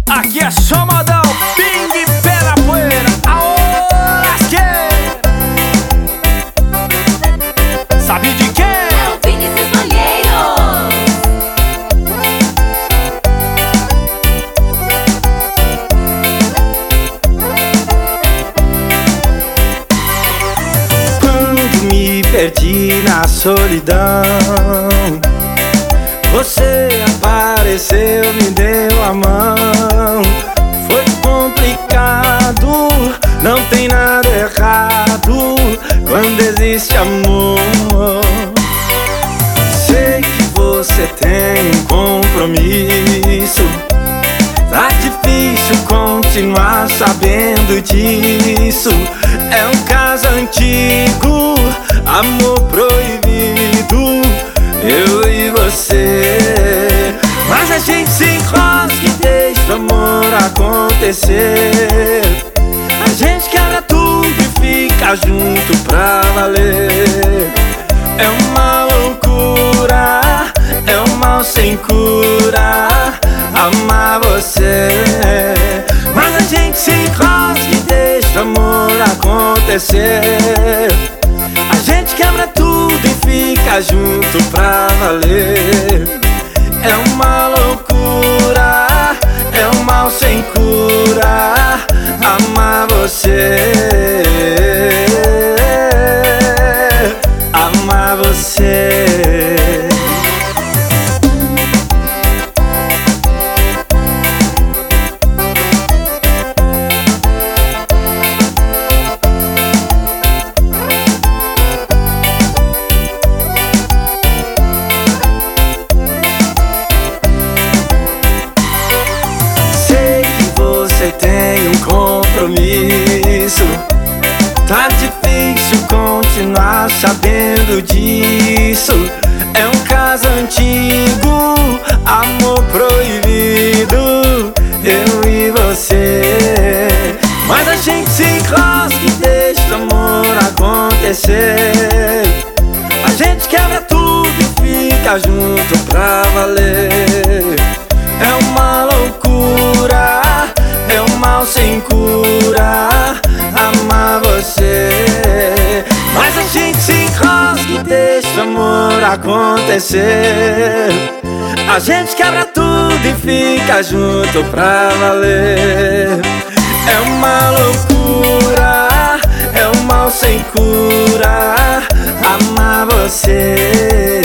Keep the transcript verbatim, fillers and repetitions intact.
Aqui é só modão, pingue, pé na poeira. Aô, lasqueira. Sabe de quem? É o Vinícius Malheiros. Quando me perdi na solidão, você apareceu, me deu a mão. Foi complicado, não tem nada errado quando existe amor. Sei que você tem um compromisso, tá difícil continuar sabendo disso. É um caso antigo, amor proibido, eu e você. Mas a gente se enrosca e deixa o amor acontecer. A gente quebra tudo e fica junto pra valer. É uma loucura, é um mal sem cura amar você. Mas a gente se enrosca e deixa o amor acontecer. A gente quebra tudo e fica junto pra valer. É uma loucura, é um mal sem cura amar você. Amar você. Tem um compromisso, tá difícil continuar sabendo disso. É um caso antigo, amor proibido, eu e você. Mas a gente se enrosca e deixa o amor acontecer. A gente quebra tudo e fica junto pra valer. É uma loucura, é um mal sem cura amar você. Mas a gente se enrosca e deixa o amor acontecer. A gente quebra tudo e fica junto pra valer. É uma loucura, é um mal sem cura amar você.